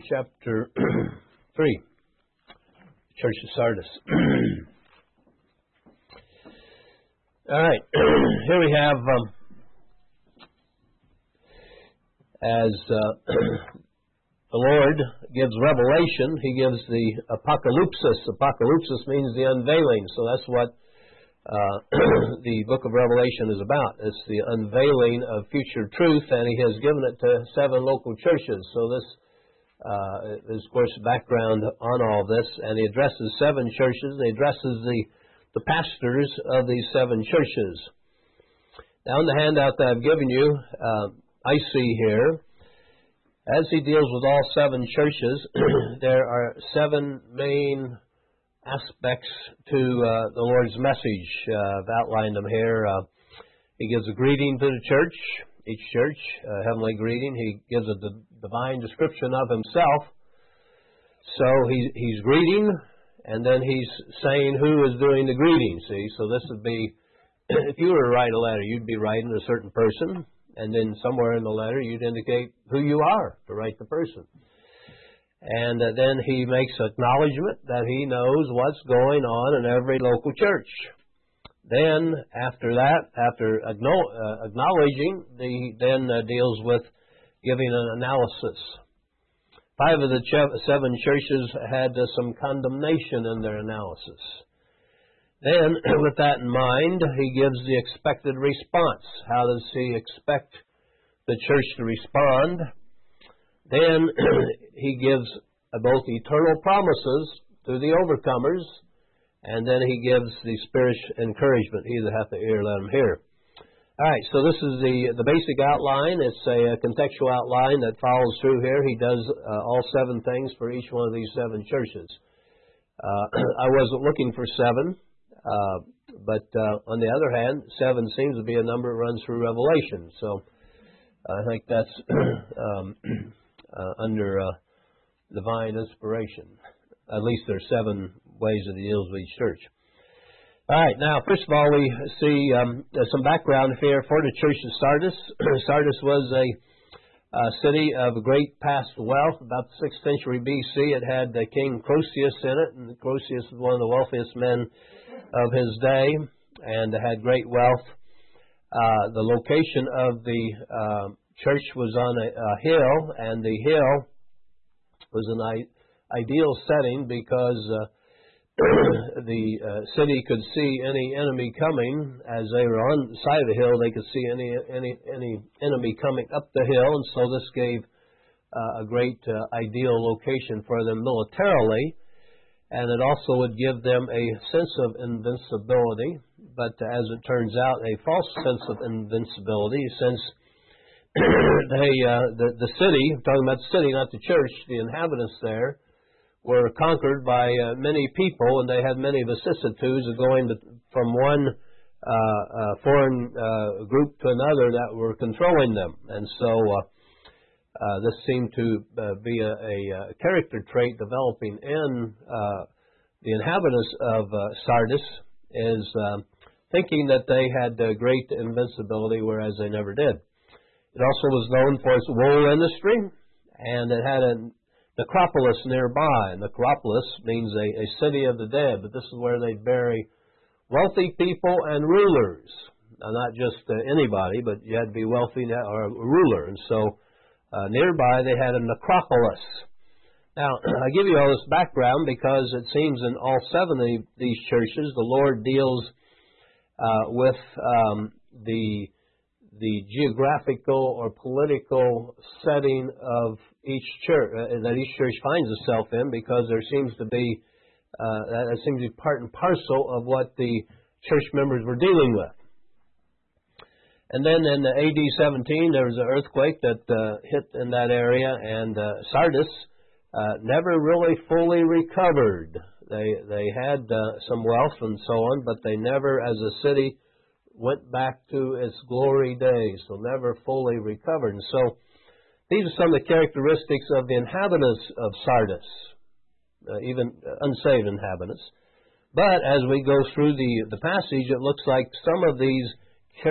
chapter 3, Church of Sardis. All right, here we have, as the Lord gives revelation, He gives the apocalypsis. Apocalypsis means the unveiling, so that's what the book of Revelation is about. It's the unveiling of future truth, and He has given it to 7 local churches. So this is, of course, background on all this, and He addresses 7 churches. He addresses the pastors of these 7 churches. Now, in the handout that I've given you, I see here, as He deals with all 7 churches, there are 7 main aspects to the Lord's message. I've outlined them here. He gives a greeting to the church, each church, a heavenly greeting. He gives a divine description of Himself. So He's greeting, and then He's saying who is doing the greeting, see? So this would be, if you were to write a letter, you'd be writing to a certain person, and then somewhere in the letter you'd indicate who you are to write the person. And then He makes acknowledgement that He knows what's going on in every local church. Then, after that, after acknowledging, He then deals with giving an analysis. 5 of the 7 churches had some condemnation in their analysis. Then, with that in mind, He gives the expected response. How does He expect the church to respond? Then He gives both eternal promises to the overcomers, and then He gives the spiritual encouragement. He that hath the ear, let him hear. All right, so this is the basic outline. It's a contextual outline that follows through here. He does all 7 things for each one of these 7 churches. I wasn't looking for 7, but on the other hand, 7 seems to be a number that runs through Revelation. So I think that's under divine inspiration. At least there's 7 ways that He deals with each church. All right, now, first of all, we see some background here for the church of Sardis. Sardis was a city of great past wealth. About the 6th century B.C., it had King Croesus in it, and Croesus was one of the wealthiest men of his day, and had great wealth. The location of the church was on a hill, and the hill was an ideal setting because the city could see any enemy coming. As they were on the side of the hill, they could see any enemy coming up the hill, and so this gave a great ideal location for them militarily, and it also would give them a sense of invincibility, but as it turns out, a false sense of invincibility, since the city, I'm talking about the city, not the church, the inhabitants there were conquered by many people, and they had many vicissitudes of going from one foreign group to another that were controlling them. And so this seemed to be a character trait developing in the inhabitants of Sardis, is thinking that they had great invincibility, whereas they never did. It also was known for its wool industry, and it had a necropolis nearby. Necropolis means a city of the dead, but this is where they bury wealthy people and rulers. Now, not just anybody, but you had to be wealthy or a ruler. And so nearby they had a necropolis. Now, I give you all this background because it seems in all 7 of these churches the Lord deals with the geographical or political setting of each church that each church finds itself in, because there seems to be that seems to be part and parcel of what the church members were dealing with. And then in AD 17, there was an earthquake that hit in that area, and Sardis never really fully recovered. They had some wealth and so on, but they never, as a city, went back to its glory days, so never fully recovered. And so these are some of the characteristics of the inhabitants of Sardis, even unsaved inhabitants. But as we go through the passage, it looks like some of these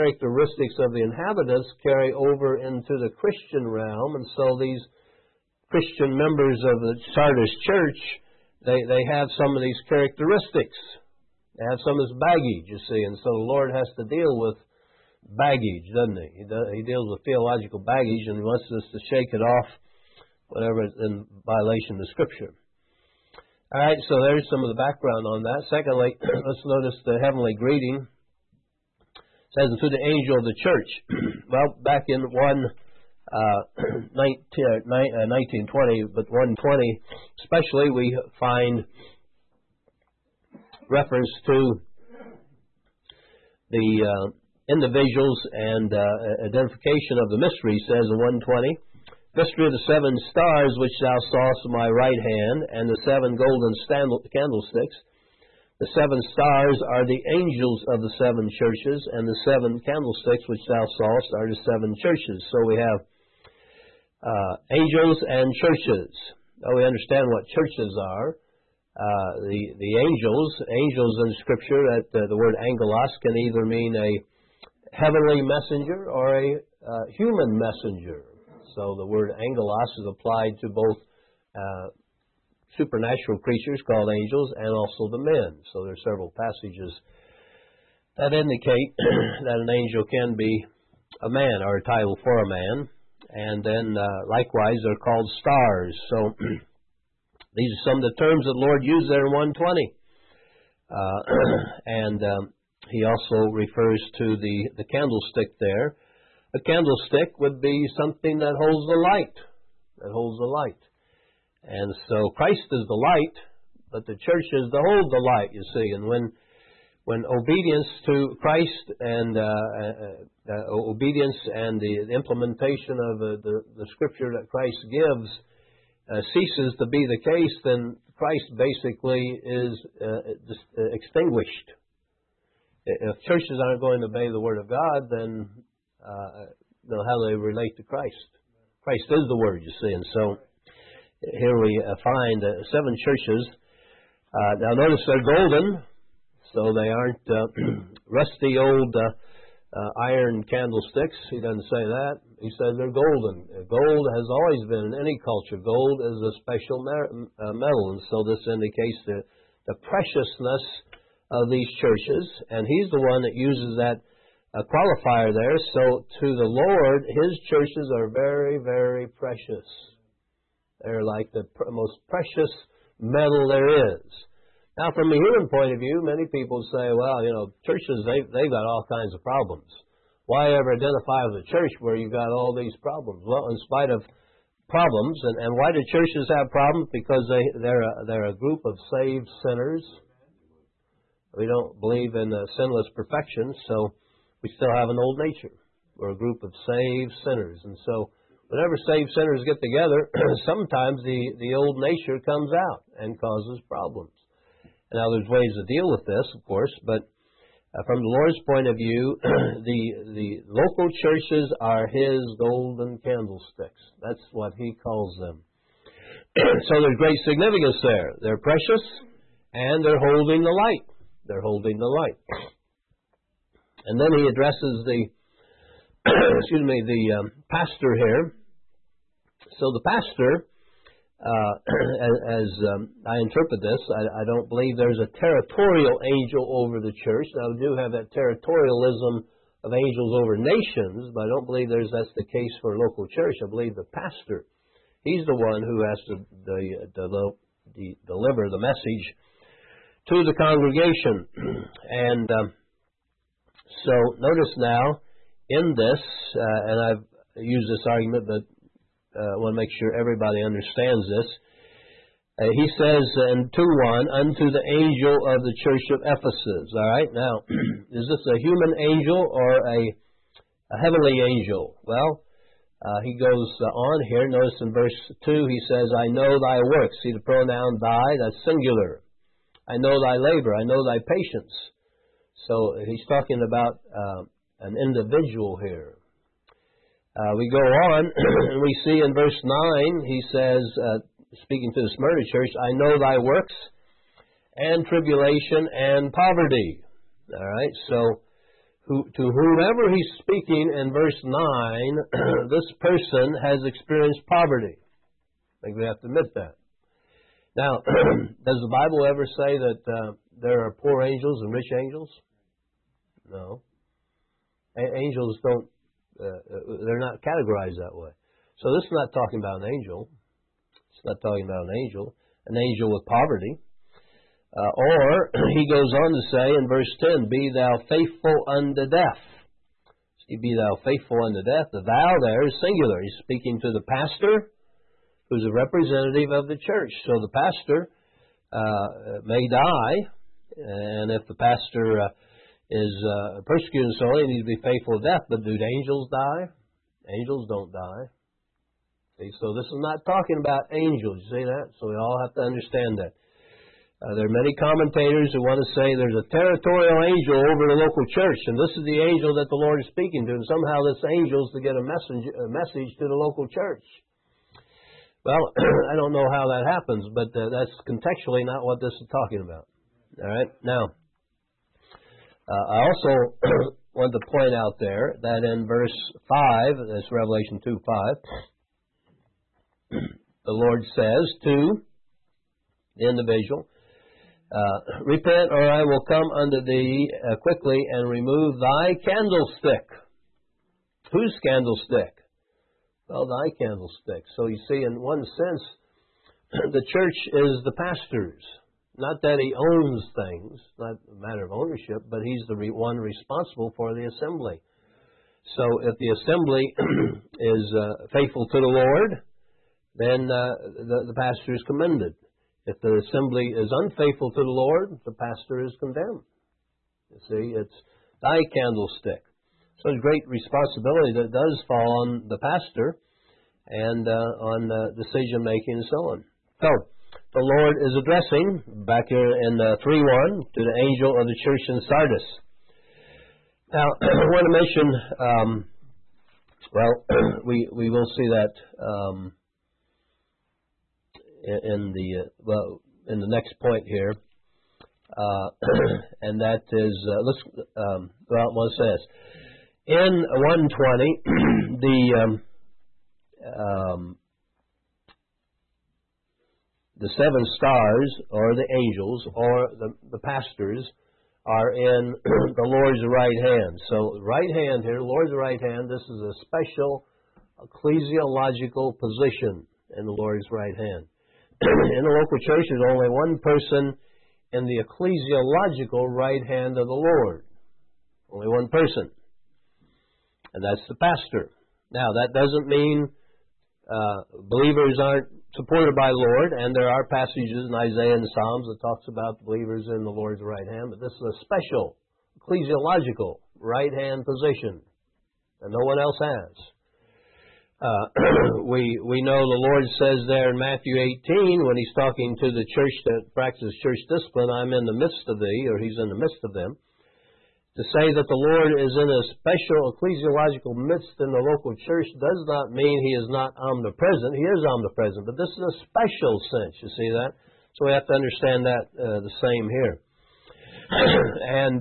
characteristics of the inhabitants carry over into the Christian realm, and so these Christian members of the Sardis church, they have some of these characteristics. They have some of this baggage, you see, and so the Lord has to deal with baggage, doesn't He? He deals with theological baggage, and He wants us to shake it off, whatever is in violation of the Scripture. All right, so there's some of the background on that. Secondly, let's notice the heavenly greeting. It says, "To the angel of the church." Well, back in 1920, but 120 especially, we find reference to the individuals and identification of the mystery. Says in 120, "Mystery of the 7 stars which thou sawest in my right hand, and the 7 golden candlesticks. The 7 stars are the angels of the 7 churches, and the 7 candlesticks which thou sawest are the 7 churches." So we have angels and churches. Now we understand what churches are. The angels in Scripture, that the word angelos can either mean a heavenly messenger or a human messenger. So the word angelos is applied to both supernatural creatures called angels and also the men. So there are several passages that indicate that an angel can be a man or a title for a man. And then likewise they're called stars. So these are some of the terms that the Lord used there in 120. He also refers to the candlestick there. A candlestick would be something that holds the light. And so Christ is the light, but the church is to hold the light, you see. And when obedience to Christ and obedience and the implementation of the Scripture that Christ gives ceases to be the case, then Christ basically is extinguished. If churches aren't going to obey the Word of God, then how do they relate to Christ? Christ is the Word, you see. And so here we find 7 churches. Now notice they're golden, so they aren't rusty old iron candlesticks. He doesn't say that. He says they're golden. Gold has always been, in any culture, gold is a special metal, and so this indicates the preciousness of these churches, and He's the one that uses that qualifier there. So to the Lord, His churches are very, very precious. They're like the most precious metal there is. Now, from a human point of view, many people say, well, churches, they've got all kinds of problems. Why ever identify with a church where you've got all these problems? Well, in spite of problems, and why do churches have problems? Because they're a group of saved sinners. We don't believe in sinless perfection, so we still have an old nature. We're a group of saved sinners. And so whenever saved sinners get together, sometimes the old nature comes out and causes problems. Now, there's ways to deal with this, of course, but from the Lord's point of view, the local churches are His golden candlesticks. That's what He calls them. So there's great significance there. They're precious, and they're holding the light. They're holding the light. And then He addresses the pastor here. So the pastor, as I interpret this, I don't believe there's a territorial angel over the church. Now, we do have that territorialism of angels over nations, but I don't believe that's the case for a local church. I believe the pastor, he's the one who has to deliver the message to the congregation. And so notice now in this, and I've used this argument, but I want to make sure everybody understands this. He says in 2:1, "Unto the angel of the church of Ephesus." All right, now, is this a human angel or a heavenly angel? Well, he goes on here. Notice in verse 2, he says, "I know thy works." See the pronoun thy, that's singular. "I know thy labor, I know thy patience." So he's talking about an individual here. We go on, and we see in verse 9, he says, speaking to the Smyrna church, "I know thy works, and tribulation, and poverty." All right, so to whomever he's speaking in verse 9, this person has experienced poverty. I think we have to admit that. Now, does the Bible ever say that there are poor angels and rich angels? No. Angels don't, they're not categorized that way. So this is not talking about an angel. It's not talking about an angel with poverty. Or he goes on to say in verse 10, be thou faithful unto death. See, be thou faithful unto death. The thou there is singular. He's speaking to the pastor, who's a representative of the church. So the pastor may die, and if the pastor is persecuted and so on, he needs to be faithful to death. But do angels die? Angels don't die. See, so this is not talking about angels. You see that? So we all have to understand that. There are many commentators who want to say there's a territorial angel over the local church, and this is the angel that the Lord is speaking to, and somehow this angel is to get a message to the local church. Well, I don't know how that happens, but that's contextually not what this is talking about. All right? Now, I also want to point out there that in verse 5, that's Revelation 2:5, the Lord says to the individual, repent, or I will come unto thee quickly and remove thy candlestick. Whose candlestick? Well, thy candlestick. So you see, in one sense, the church is the pastor's. Not that he owns things, not a matter of ownership, but he's the one responsible for the assembly. So if the assembly is faithful to the Lord, then the pastor is commended. If the assembly is unfaithful to the Lord, the pastor is condemned. You see, it's thy candlestick. So it's great responsibility that does fall on the pastor and on decision-making and so on. So, the Lord is addressing, back here in 3:1, to the angel of the church in Sardis. Now, I want to mention, we will see that in the next point here, and that is, let's go out what it says. In 1:20, the seven stars, or the angels, or the pastors, are in the Lord's right hand. So, right hand here, Lord's right hand, this is a special ecclesiological position in the Lord's right hand. In the local church, there's only one person in the ecclesiological right hand of the Lord. Only one person. And that's the pastor. Now, that doesn't mean believers aren't supported by the Lord, and there are passages in Isaiah and the Psalms that talks about believers in the Lord's right hand, but this is a special ecclesiological right hand position that no one else has. We know the Lord says there in Matthew 18, when he's talking to the church that practices church discipline, I'm in the midst of thee, or he's in the midst of them. To say that the Lord is in a special ecclesiological midst in the local church does not mean he is not omnipresent. He is omnipresent, but this is a special sense, you see that? So we have to understand that the same here. And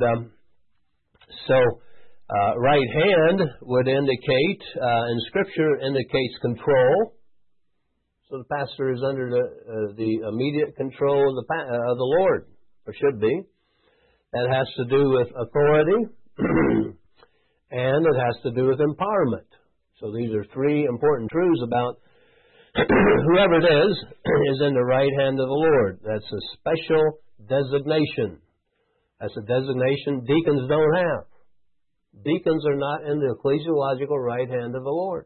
right hand would indicate, in Scripture, indicates control. So the pastor is under the immediate control of the Lord, or should be. That has to do with authority, and it has to do with empowerment. So these are three important truths about whoever it is in the right hand of the Lord. That's a special designation. That's a designation deacons don't have. Deacons are not in the ecclesiological right hand of the Lord.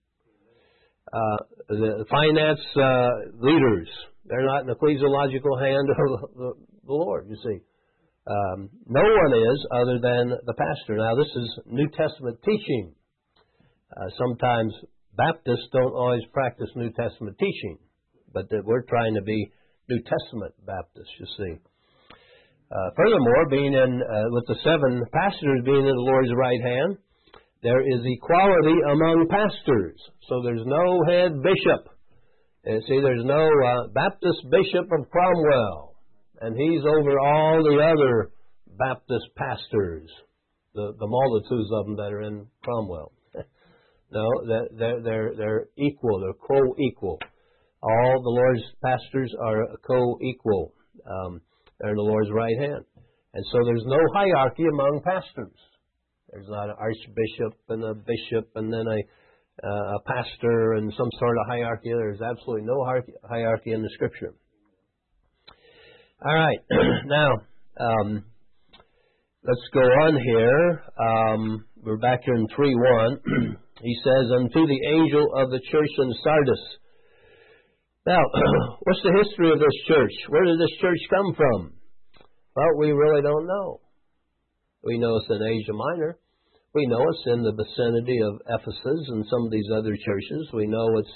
The finance leaders, they're not in the ecclesiological hand of the Lord, you see. No one is other than the pastor. Now, this is New Testament teaching. Sometimes Baptists don't always practice New Testament teaching, but we're trying to be New Testament Baptists, you see. Furthermore, being in with the seven pastors being in the Lord's right hand, there is equality among pastors. So there's no head bishop. See, there's no Baptist Bishop of Cromwell. And he's over all the other Baptist pastors, the multitudes of them that are in Cromwell. No, they're equal. They're co-equal. All the Lord's pastors are co-equal. They're in the Lord's right hand. And so there's no hierarchy among pastors. There's not an archbishop and a bishop and then a pastor and some sort of hierarchy. There's absolutely no hierarchy in the Scripture. All right. Now, let's go on here. We're back here in 3:1. He says, unto the angel of the church in Sardis. Now, what's the history of this church? Where did this church come from? Well, we really don't know. We know it's in Asia Minor. We know it's in the vicinity of Ephesus and some of these other churches. We know it's,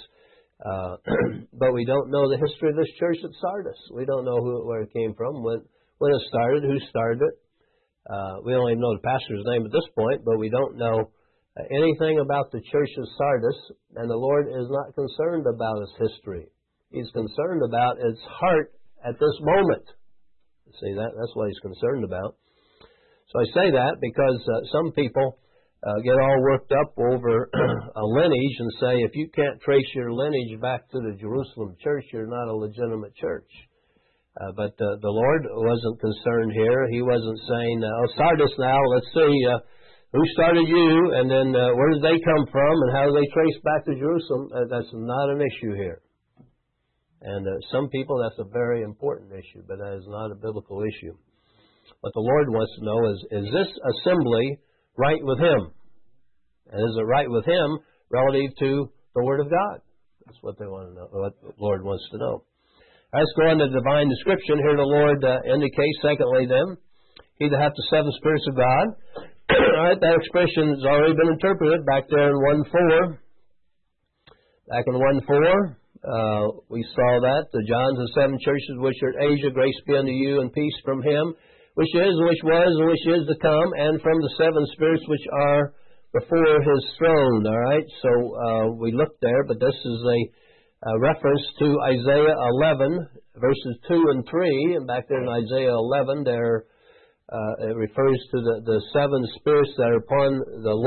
but we don't know the history of this church at Sardis. We don't know where it came from, when it started, who started it. We don't even know the pastor's name at this point, but we don't know anything about the church of Sardis, and the Lord is not concerned about its history. He's concerned about its heart at this moment. See, that's what He's concerned about. So I say that because some people get all worked up over a lineage and say, if you can't trace your lineage back to the Jerusalem church, you're not a legitimate church. But the Lord wasn't concerned here. He wasn't saying, Sardis now, let's see who started you, and then where did they come from, and how do they trace back to Jerusalem. That's not an issue here. And some people, that's a very important issue, but that is not a biblical issue. What the Lord wants to know is this assembly right with Him? And is it right with Him relative to the Word of God? That's what they want to know, what the Lord wants to know. Let's go on to divine description. Here the Lord indicates, secondly then, He that hath the seven spirits of God. All right, that expression has already been interpreted back there in 1:4. Back in 1:4. We saw that, the Johns of seven churches which are at Asia, grace be unto you and peace from Him, which is, and which was, and which is to come, and from the seven spirits which are before His throne. All right, so we looked there, but this is a reference to Isaiah 11, verses 2 and 3, and back there in Isaiah 11, there it refers to the seven spirits that are upon the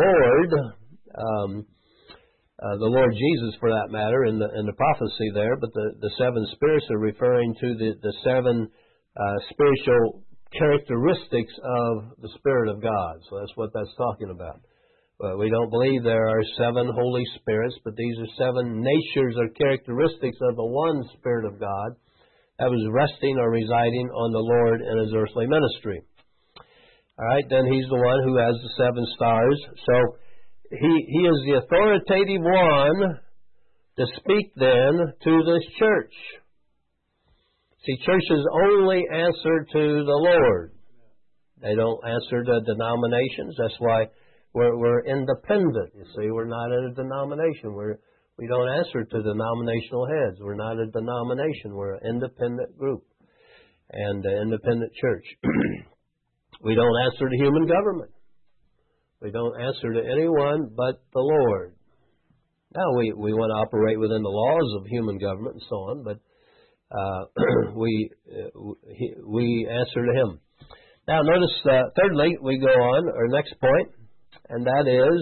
Lord Jesus, for that matter, in the prophecy there. But the seven spirits are referring to the seven spiritual characteristics of the Spirit of God. So that's what that's talking about. We don't believe there are seven Holy Spirits, but these are seven natures or characteristics of the one Spirit of God that was resting or residing on the Lord in His earthly ministry. All right, then He's the one who has the seven stars. So He is the authoritative one to speak then to this church. See, churches only answer to the Lord. They don't answer to denominations. That's why we're independent. You see, we're not in a denomination. We don't answer to denominational heads. We're not a denomination. We're an independent group and an independent church. We don't answer to human government. We don't answer to anyone but the Lord. Now, we want to operate within the laws of human government and so on, but we answer to Him. Now, notice, thirdly, we go on, our next point, and that is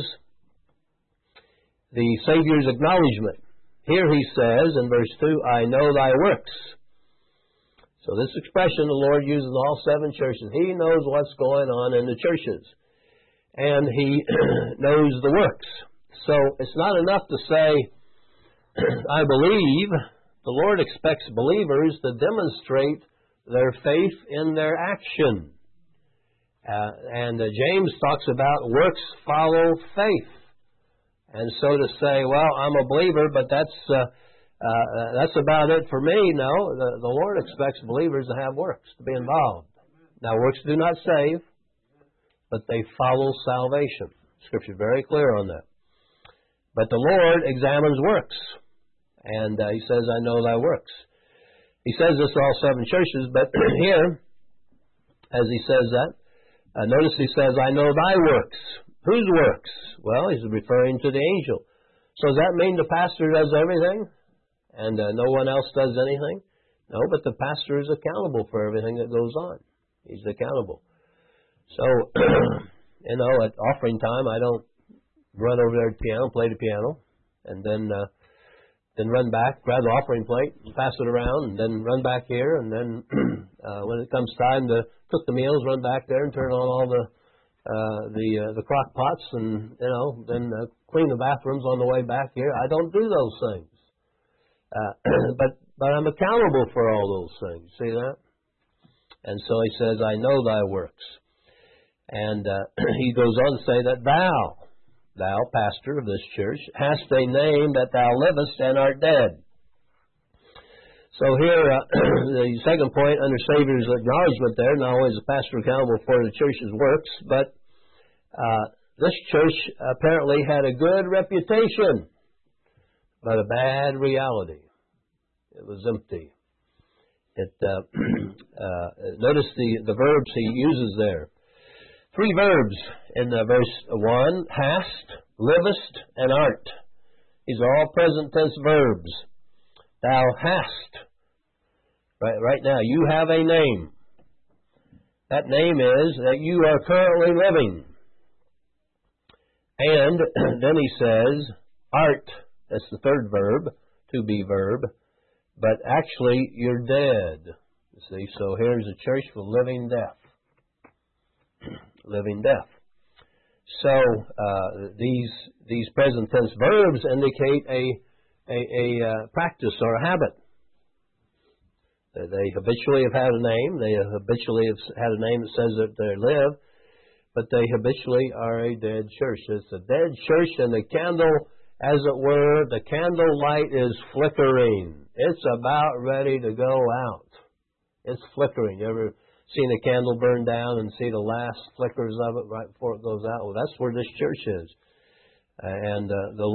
the Savior's acknowledgement. Here He says in verse 2, I know thy works. So this expression the Lord uses in all seven churches. He knows what's going on in the churches. And He knows the works. So it's not enough to say, I believe. The Lord expects believers to demonstrate their faith in their action. And James talks about works follow faith. And so to say, well, I'm a believer, but that's about it for me. No, the Lord expects believers to have works, to be involved. Now, works do not save, but they follow salvation. Scripture is very clear on that. But the Lord examines works. And He says, I know thy works. He says this to all seven churches, but here, as He says that, notice He says, I know thy works. Whose works? Well, He's referring to the angel. So does that mean the pastor does everything and no one else does anything? No, but the pastor is accountable for everything that goes on. He's accountable. So, at offering time, I don't run over there to the piano, play the piano, and then then run back, grab the offering plate, and pass it around, and then run back here, and then when it comes time to cook the meals, run back there and turn on all the crock pots, and then clean the bathrooms on the way back here. I don't do those things, but I'm accountable for all those things. See that? And so he says, "I know thy works," and he goes on to say that thou, pastor of this church, hast a name that thou livest and art dead. So here, the second point under Savior's acknowledgement there, not only is the pastor accountable for the church's works, but this church apparently had a good reputation, but a bad reality. It was empty. Notice the verbs he uses there. 3 verbs in verse 1, hast, livest, and art. These are all present tense verbs. Thou hast. Right now, you have a name. That name is that you are currently living. And then he says, art. That's the third verb, to be verb. But actually, you're dead. You see, so here's a church for living death. Living death. So these present tense verbs indicate a practice or a habit. They habitually have had a name. They habitually have had a name that says that they live, but they habitually are a dead church. It's a dead church, and the candle, as it were, the candle light is flickering. It's about ready to go out. It's flickering. You ever seen a candle burn down and see the last flickers of it right before it goes out? Well, that's where this church is. And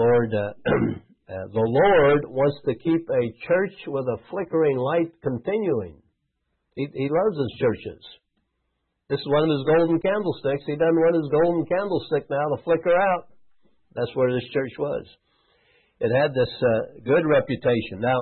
the Lord wants to keep a church with a flickering light continuing. He loves his churches. This is one of his golden candlesticks. He doesn't want his golden candlestick now to flicker out. That's where this church was. It had this good reputation. Now,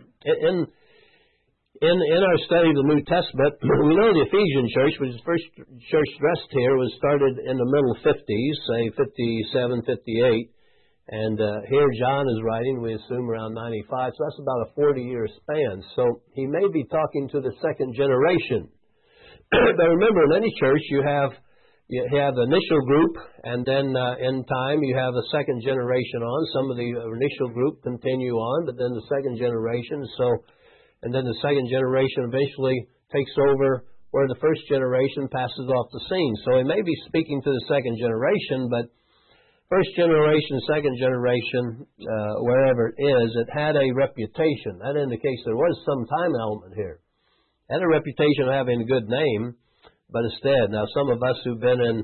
in our study of the New Testament, we know the Ephesian church, which is the first church dressed here, was started in the middle 50s, say 57, 58. And here John is writing, we assume around 95, so that's about a 40-year span. So he may be talking to the second generation. But remember, in any church, you have the initial group, and then in time you have the second generation on. Some of the initial group continue on, but then the second generation. And then the second generation eventually takes over where the first generation passes off the scene. So he may be speaking to the second generation, but first generation, second generation, wherever it is, it had a reputation. That indicates there was some time element here. It had a reputation of having a good name, but instead, now some of us who've been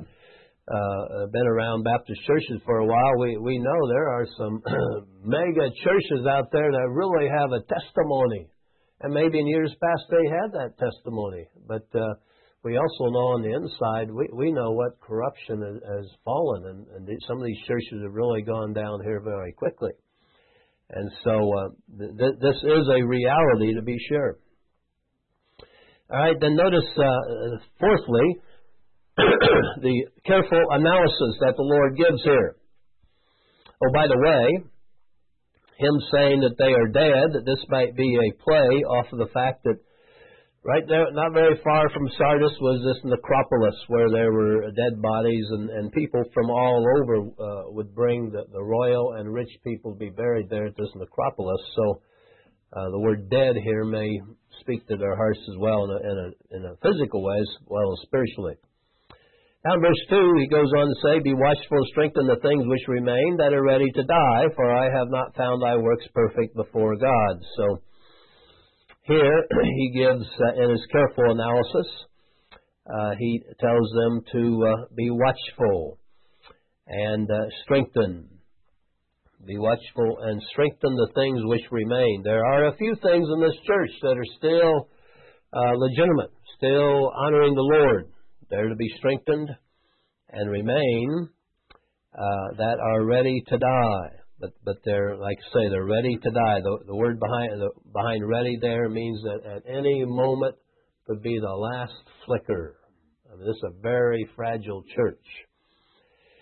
around Baptist churches for a while, we know there are some mega churches out there that really have a testimony. And maybe in years past they had that testimony. But we also know on the inside, we know what corruption has fallen, and some of these churches have really gone down here very quickly. And so this is a reality, to be sure. All right, then notice, fourthly, the careful analysis that the Lord gives here. Oh, by the way, him saying that they are dead, that this might be a play off of the fact that right there, not very far from Sardis, was this necropolis where there were dead bodies, and people from all over would bring the royal and rich people to be buried there at this necropolis. So the word dead here may speak to their hearts as well in a physical way as well as spiritually. Now in verse 2, he goes on to say, be watchful and strengthen the things which remain that are ready to die, for I have not found thy works perfect before God. So here he gives, in his careful analysis, he tells them to be watchful and strengthen. Be watchful and strengthen the things which remain. There are a few things in this church that are still legitimate, still honoring the Lord. They're to be strengthened and remain that are ready to die. But they're, like I say, they're ready to die. The word behind ready there means that at any moment could be the last flicker. I mean, this is a very fragile church.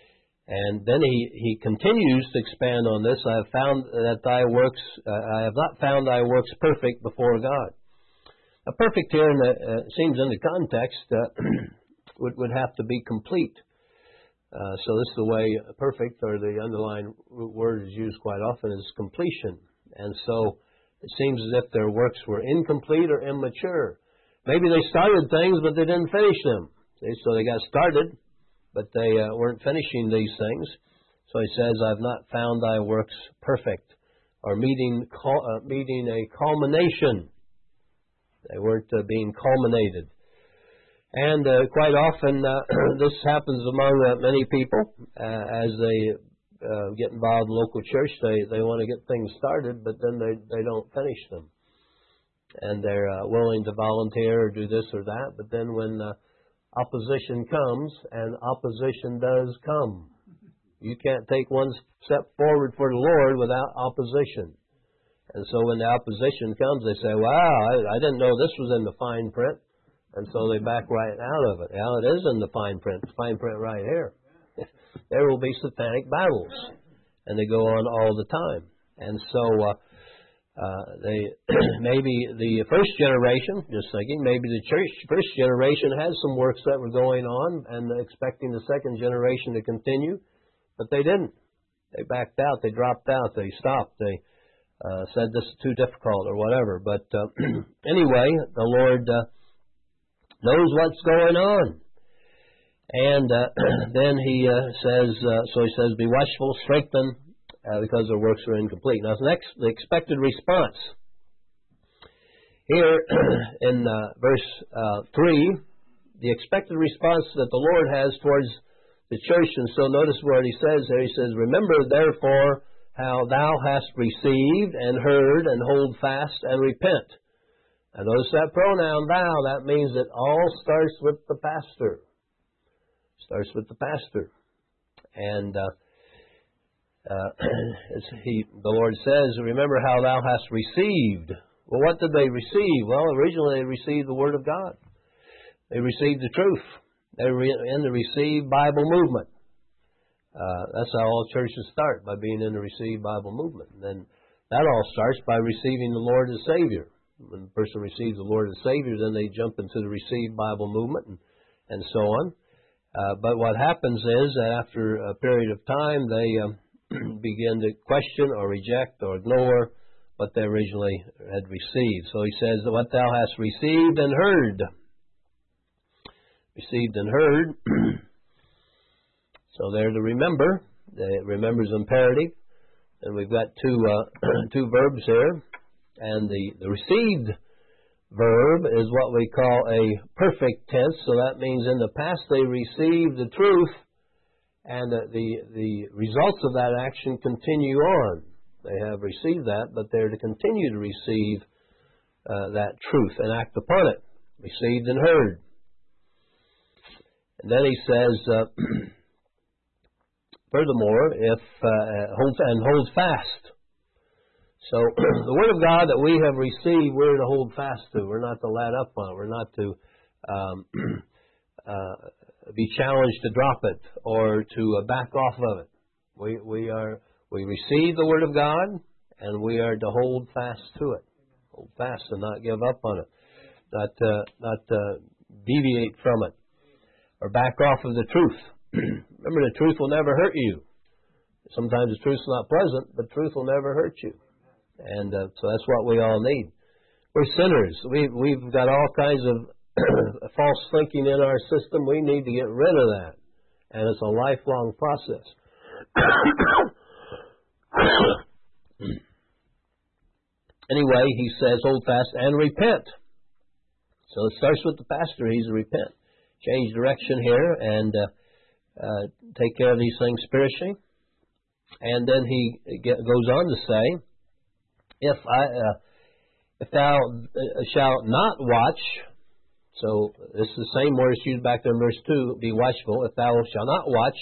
And then he continues to expand on this. I have found that thy works, I have not found thy works perfect before God. Now, perfect here, seems in the context, would have to be complete. So this is the way perfect, or the underlying word is used quite often, is completion. And so it seems as if their works were incomplete or immature. Maybe they started things, but they didn't finish them. So they got started, but they weren't finishing these things. So he says, I've not found thy works perfect, or meeting a culmination. They weren't being culminated. And quite often this happens among many people as they get involved in local church. They want to get things started, but then they don't finish them. And they're willing to volunteer or do this or that, but then when opposition comes, and opposition does come, you can't take one step forward for the Lord without opposition. And so when the opposition comes, they say, wow, I didn't know this was in the fine print. And so they back right out of it. Well, it is in the fine print. It's fine print right here. There will be satanic battles. And they go on all the time. And so they maybe the first generation, just thinking, maybe the church first generation had some works that were going on and expecting the second generation to continue. But they didn't. They backed out. They dropped out. They stopped. They said this is too difficult or whatever. But anyway, the Lord knows what's going on. And then he says, be watchful, strengthen, because their works are incomplete. Now, next, the expected response. Here in verse 3, the expected response that the Lord has towards the church. And so notice what he says there. He says, remember, therefore, how thou hast received and heard, and hold fast and repent. Now notice that pronoun thou. That means it all starts with the pastor. Starts with the pastor. And the Lord says, remember how thou hast received. Well, what did they receive? Well, originally they received the Word of God. They received the truth. They were in the Received Bible movement. That's how all churches start, by being in the Received Bible movement. And then that all starts by receiving the Lord as Savior. When a person receives the Lord as Savior, then they jump into the Received Bible movement and so on. But what happens is that after a period of time, they begin to question or reject or ignore what they originally had received. So he says, what thou hast received and heard. Received and heard. So there to remember. Remember is imperative. And we've got two verbs here. And the received verb is what we call a perfect tense. So that means in the past they received the truth, and the results of that action continue on. They have received that, but they're to continue to receive that truth and act upon it. Received and heard. And then he says, furthermore, hold fast. So the Word of God that we have received, we're to hold fast to. We're not to let up on it. We're not to be challenged to drop it or to back off of it. We receive the Word of God, and we are to hold fast to it. Hold fast and not give up on it. Not deviate from it or back off of the truth. Remember, the truth will never hurt you. Sometimes the truth's not pleasant, but truth will never hurt you. And so that's what we all need. We're sinners. We've got all kinds of false thinking in our system. We need to get rid of that. And it's a lifelong process. Anyway, he says, hold fast and repent. So it starts with the pastor. He's to repent. Change direction here and take care of these things spiritually. And then he goes on to say, if thou shalt not watch, so this is the same word used back there in verse 2, be watchful. If thou shalt not watch,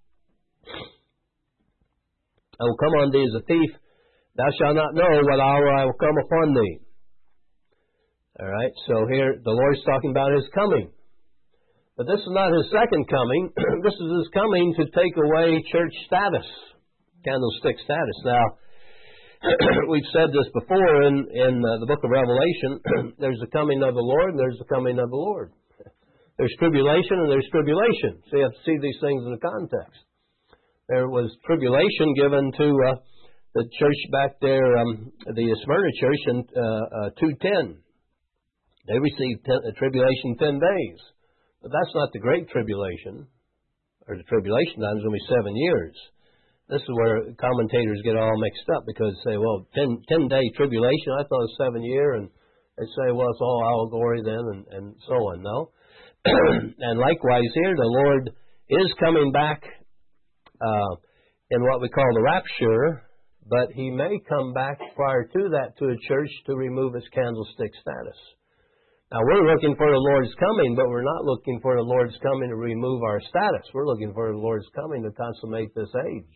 I will come on thee as a thief. Thou shalt not know what hour I will come upon thee. All right, so here the Lord's talking about His coming. But this is not His second coming. This is His coming to take away church status, candlestick status. Now, we've said this before in the book of Revelation. There's the coming of the Lord and there's the coming of the Lord. There's tribulation and there's tribulation. So you have to see these things in the context. There was tribulation given to the church back there, the Smyrna church in 2:10. They received tribulation 10 days. But that's not the Great Tribulation, or the tribulation time is going to be 7 years. This is where commentators get all mixed up because they say, well, 10-day tribulation, I thought it was 7 year, and they say, well, it's all allegory then, and so on. No. And likewise here, the Lord is coming back in what we call the rapture, but He may come back prior to that to a church to remove its candlestick status. Now, we're looking for the Lord's coming, but we're not looking for the Lord's coming to remove our status. We're looking for the Lord's coming to consummate this age.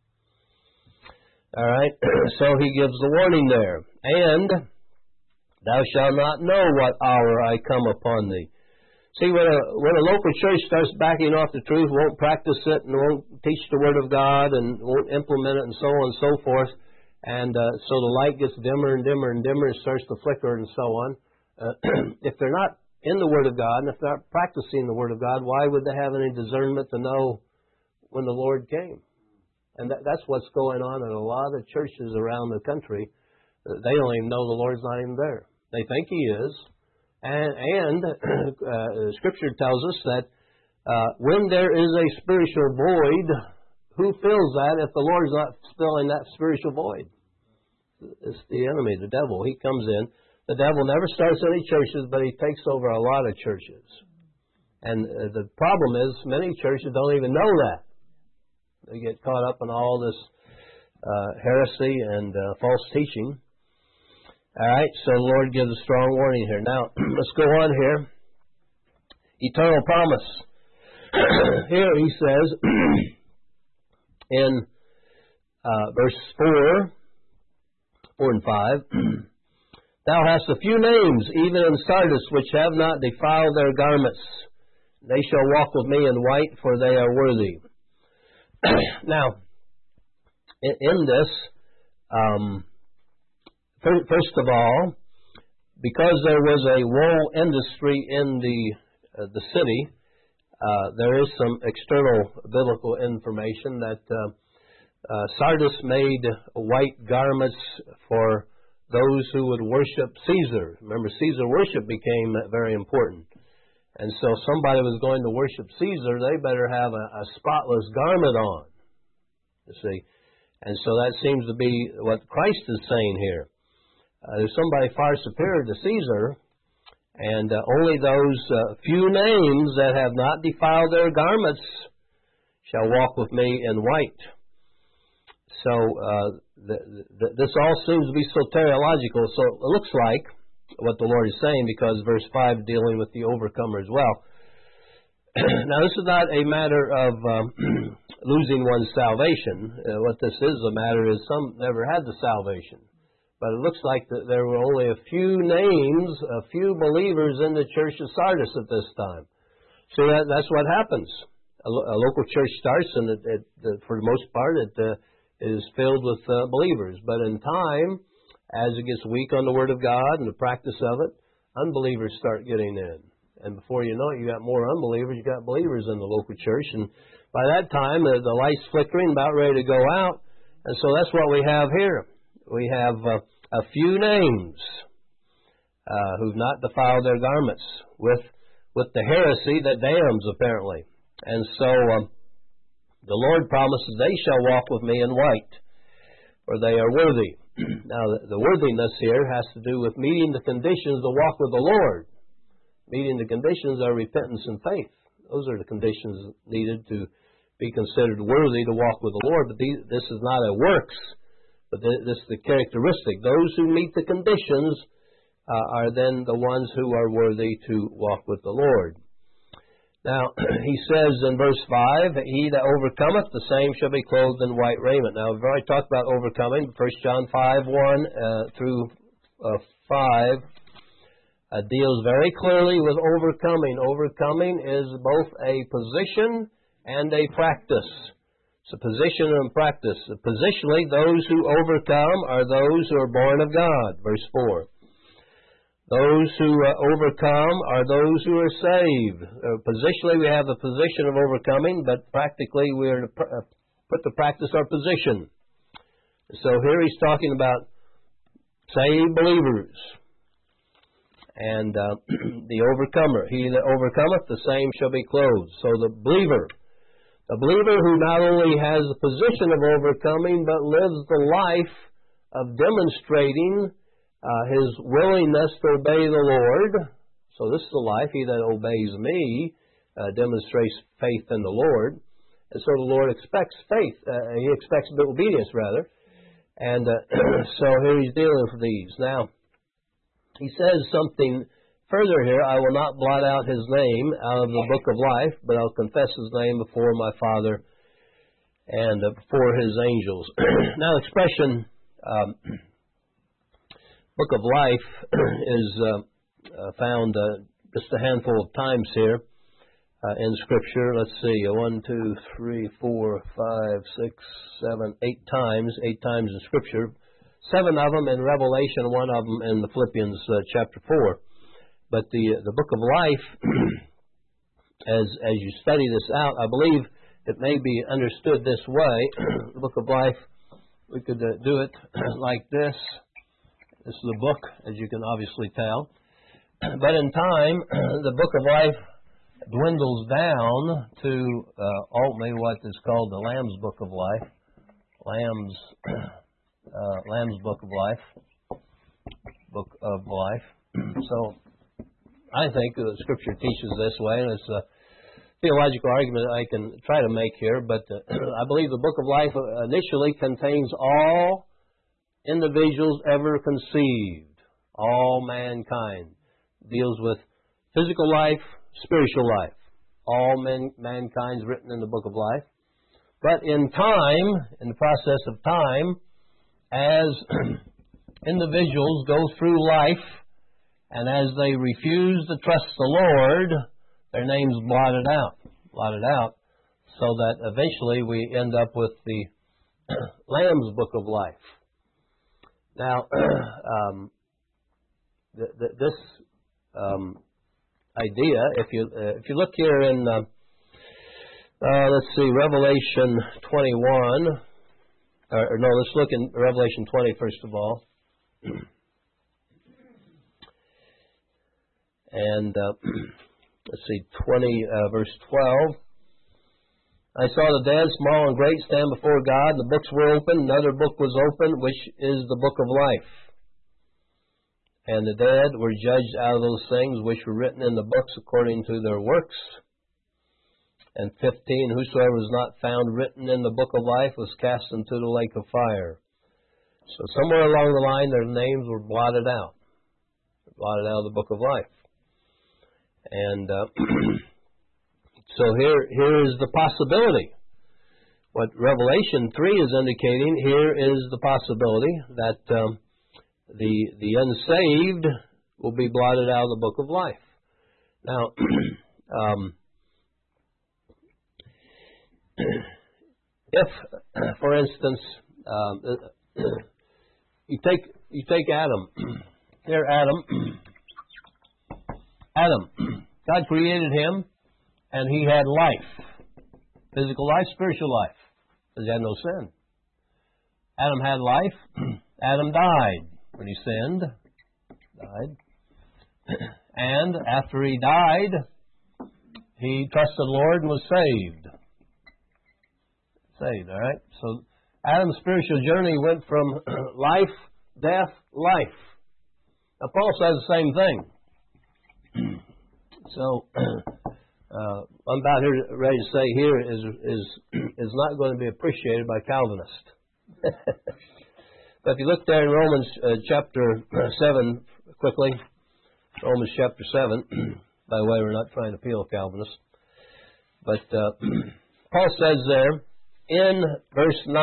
All right? So He gives the warning there. And thou shalt not know what hour I come upon thee. See, when a local church starts backing off the truth, won't practice it, and won't teach the Word of God, and won't implement it, and so on and so forth, and so the light gets dimmer and dimmer and dimmer and starts to flicker and so on, if they're not in the Word of God, and if they're not practicing the Word of God, why would they have any discernment to know when the Lord came? And that's what's going on in a lot of churches around the country. They don't even know the Lord's not even there. They think He is. And Scripture tells us that when there is a spiritual void, who fills that if the Lord's not filling that spiritual void? It's the enemy, the devil. He comes in. The devil never starts any churches, but he takes over a lot of churches. And the problem is many churches don't even know that. They get caught up in all this heresy and false teaching. All right, so the Lord gives a strong warning here. Now, let's go on here. Eternal promise. Here He says in verse 4 and 5, Thou hast a few names, even in Sardis, which have not defiled their garments. They shall walk with me in white, for they are worthy. Now, in this, first of all, because there was a wool industry in the city, there is some external biblical information that Sardis made white garments for those who would worship Caesar. Remember, Caesar worship became very important. And so if somebody was going to worship Caesar, they better have a spotless garment on, you see. And so that seems to be what Christ is saying here. There's somebody far superior to Caesar, and only those few names that have not defiled their garments shall walk with me in white. So this all seems to be soteriological. So it looks like what the Lord is saying, because verse 5 dealing with the overcomer as well. Now, this is not a matter of losing one's salvation. What this is a matter is some never had the salvation. But it looks like that there were only a few names, a few believers in the church of Sardis at this time. See, that's what happens. A local church starts, and for the most part, it is filled with believers. But in time, as it gets weak on the Word of God and the practice of it, unbelievers start getting in. And before you know it, you got more unbelievers, you got believers in the local church. And by that time, the light's flickering, about ready to go out. And so that's what we have here. We have a few names who've not defiled their garments with the heresy that damns, apparently. And so the Lord promises, they shall walk with me in white, for they are worthy. Now, the worthiness here has to do with meeting the conditions to walk with the Lord. Meeting the conditions are repentance and faith. Those are the conditions needed to be considered worthy to walk with the Lord. But this is not a works, but this is the characteristic. Those who meet the conditions are then the ones who are worthy to walk with the Lord. Now, he says in verse 5, He that overcometh, the same shall be clothed in white raiment. Now, we've already talked about overcoming, 1 John 5:1 through 5. deals very clearly with overcoming. Overcoming is both a position and a practice. It's a position and practice. Positionally, those who overcome are those who are born of God, verse 4. Those who overcome are those who are saved. Positionally, we have the position of overcoming, but practically we are to put to practice our position. So here he's talking about saved believers and the overcomer. He that overcometh, the same shall be clothed. So the believer who not only has the position of overcoming, but lives the life of demonstrating his willingness to obey the Lord. So this is the life. He that obeys me demonstrates faith in the Lord. And so the Lord expects faith. He expects obedience, rather. And so here he's dealing with these. Now, he says something further here. I will not blot out his name out of the book of life, but I'll confess his name before my Father and before his angels. Now, the expression book of life is found just a handful of times here in Scripture. Let's see, 1, 2, 3, 4, 5, 6, 7, 8 times. 8 times in Scripture. 7 of them in Revelation, 1 of them in the Philippians chapter 4. But the book of life, as you study this out, I believe it may be understood this way. The book of life, we could do it like this. This is the book, as you can obviously tell. But in time, the book of life dwindles down to ultimately what is called the Lamb's Book of Life. Lamb's Book of Life. Book of Life. So I think the Scripture teaches this way, and it's a theological argument I can try to make here, but I believe the book of life initially contains all individuals ever conceived, all mankind. Deals with physical life, spiritual life. All mankind's written in the book of life. But in time, in the process of time, as individuals go through life, and as they refuse to trust the Lord, their name's blotted out, so that eventually we end up with the Lamb's Book of Life. Now, this idea, if you look here in, let's see, Revelation 21, let's look in Revelation 20 first of all. And let's see, 20, verse 12. I saw the dead, small and great, stand before God. The books were opened. Another book was opened, which is the book of life. And the dead were judged out of those things which were written in the books according to their works. And 15, whosoever was not found written in the book of life was cast into the lake of fire. So somewhere along the line, their names were blotted out. Blotted out of the book of life. And so here is the possibility. What Revelation 3 is indicating, here is the possibility that the unsaved will be blotted out of the book of life. Now, if, for instance, you take Adam. Here, Adam, God created him, and he had life, physical life, spiritual life, because he had no sin. Adam had life. Adam died when he sinned. And after he died, he trusted the Lord and was saved. All right? So Adam's spiritual journey went from life, death, life. Now, Paul says the same thing. So, I'm about here ready to say here is not going to be appreciated by Calvinists. But if you look there in Romans chapter 7, quickly, Romans chapter 7, by the way, we're not trying to appeal Calvinists, but Paul says there in verse 9,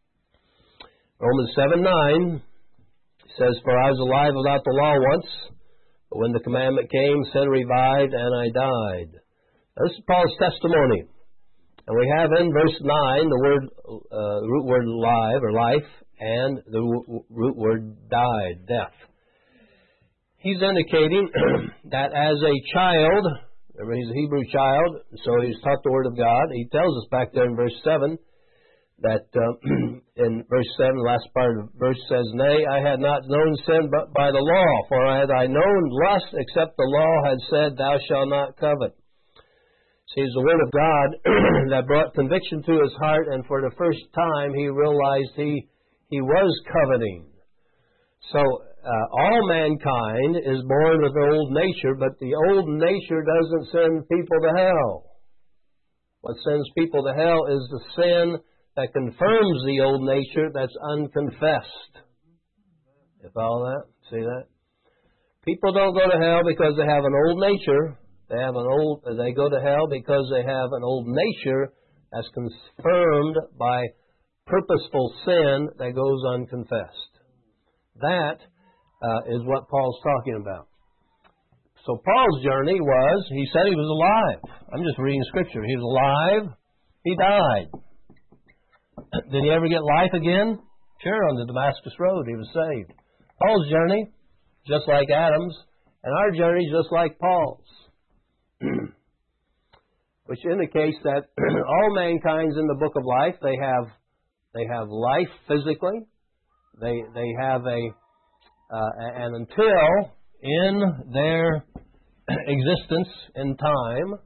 Romans 7:9, he says, "For I was alive without the law once, When the commandment came, sin revived, and I died. This is Paul's testimony. And we have in verse 9 the root word live or life, and the root word died, death. He's indicating that as a child, remember he's a Hebrew child, so he's taught the Word of God. He tells us back there in verse 7 that in verse 7, the last part of the verse says, Nay, I had not known sin but by the law, for had I known lust, except the law had said, Thou shalt not covet. See, it's the Word of God that brought conviction to his heart, and for the first time he realized he was coveting. So all mankind is born with the old nature, but the old nature doesn't send people to hell. What sends people to hell is the sin that confirms the old nature that's unconfessed. You follow that? See that? People don't go to hell because they have an old nature. They go to hell because they have an old nature that's confirmed by purposeful sin that goes unconfessed. That is what Paul's talking about. So Paul's journey was, he said he was alive. I'm just reading Scripture. He was alive. He died. Did he ever get life again? Sure, on the Damascus Road, he was saved. Paul's journey, just like Adam's, and our journey, just like Paul's. Which indicates that all mankind's in the book of life. They have life physically. They have and until in their existence in time,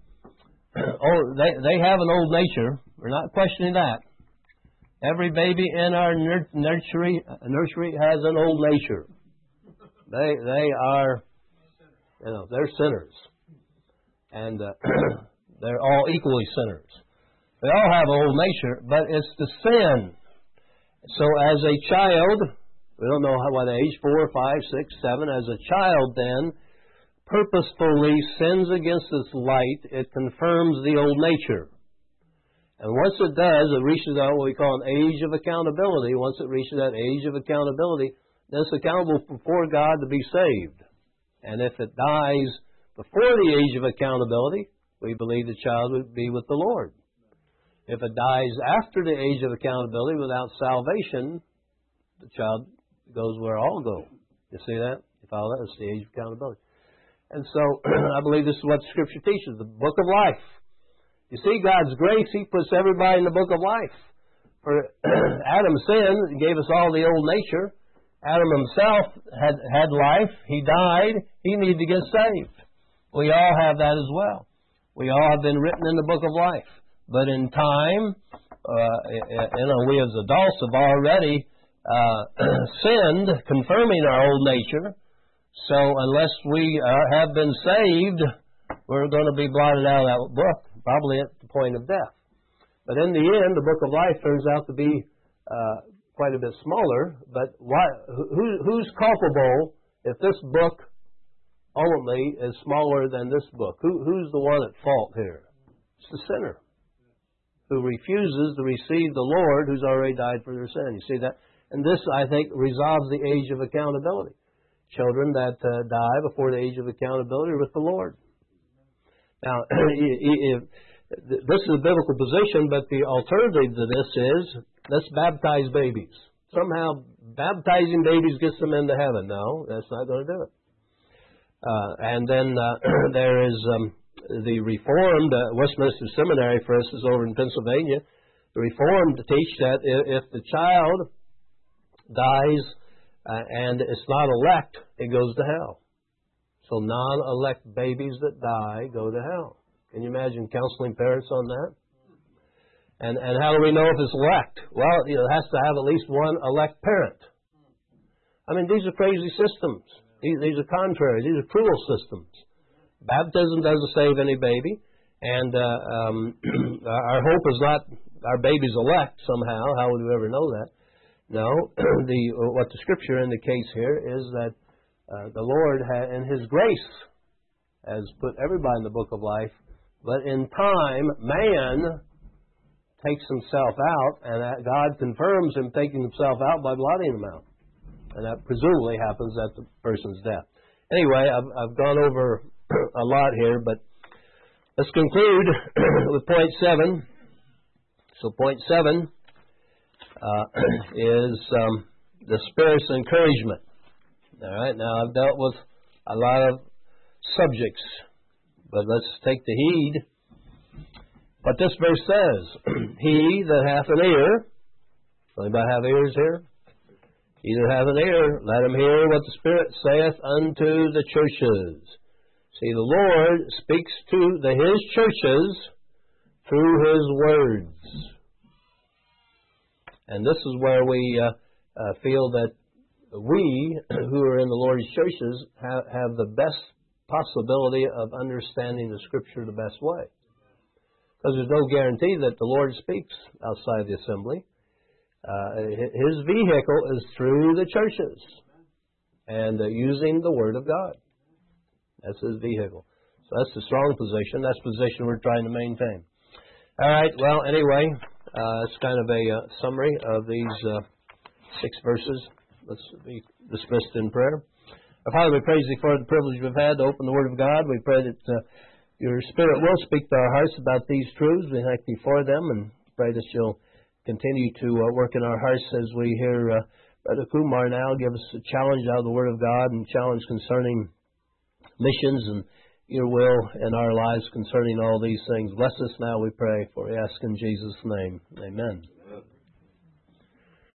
they have an old nature. We're not questioning that. Every baby in our nursery has an old nature. They are, they're sinners. And they're all equally sinners. They all have an old nature, but it's the sin. So as a child, we don't know what age, 4, 5, 6, 7, as a child then, purposefully sins against this light, it confirms the old nature. And once it does, it reaches out what we call an age of accountability. Once it reaches that age of accountability, then it's accountable before God to be saved. And if it dies before the age of accountability, we believe the child would be with the Lord. If it dies after the age of accountability without salvation, the child goes where all go. You see that? You follow that? It's the age of accountability. And so, I believe this is what Scripture teaches, the book of life. You see, God's grace, He puts everybody in the book of life. For Adam sinned, gave us all the old nature. Adam himself had life. He died. He needed to get saved. We all have that as well. We all have been written in the book of life. But in time, we as adults have already sinned, confirming our old nature. So unless we have been saved, we're going to be blotted out of that book, probably at the point of death. But in the end, the book of life turns out to be quite a bit smaller. But who's culpable if this book ultimately is smaller than this book? Who's the one at fault here? It's the sinner who refuses to receive the Lord who's already died for their sin. You see that? And this, I think, resolves the age of accountability. Children that die before the age of accountability are with the Lord. Now, this is a biblical position, but the alternative to this is, let's baptize babies. Somehow, baptizing babies gets them into heaven. No, that's not going to do it. And then there is the Reformed, Westminster Seminary, for instance, over in Pennsylvania. The Reformed teach that if the child dies and it's not elect, it goes to hell. So non-elect babies that die go to hell. Can you imagine counseling parents on that? And how do we know if it's elect? Well, it has to have at least one elect parent. I mean, these are crazy systems. These are contrary. These are cruel systems. Baptism doesn't save any baby. And our hope is not our baby's elect somehow. How would we ever know that? No. What the Scripture indicates here is that the Lord, in His grace, has put everybody in the book of life. But in time, man takes himself out, and that God confirms him taking himself out by blotting him out. And that presumably happens at the person's death. anyway, I've gone over a lot here, but let's conclude with point 7. So point 7 is the Spirit's encouragement. All right, now I've dealt with a lot of subjects, but let's take the heed. What this verse says, he that hath an ear, anybody have ears here? He that hath an ear, let him hear what the Spirit saith unto the churches. See, the Lord speaks to His churches through His words. And this is where we feel that we, who are in the Lord's churches, have the best possibility of understanding the Scripture the best way. Because there's no guarantee that the Lord speaks outside the assembly. His vehicle is through the churches and using the Word of God. That's His vehicle. So that's the strong position. That's the position we're trying to maintain. All right, well, anyway, it's kind of a summary of these 6 verses. Let's be dismissed in prayer. Our Father, we praise Thee for the privilege we've had to open the Word of God. We pray that Your Spirit will speak to our hearts about these truths. We thank Thee for them and pray that You'll continue to work in our hearts as we hear Brother Kumar now give us a challenge out of the Word of God and challenge concerning missions and Your will in our lives concerning all these things. Bless us now, we pray, for we ask in Jesus' name. Amen.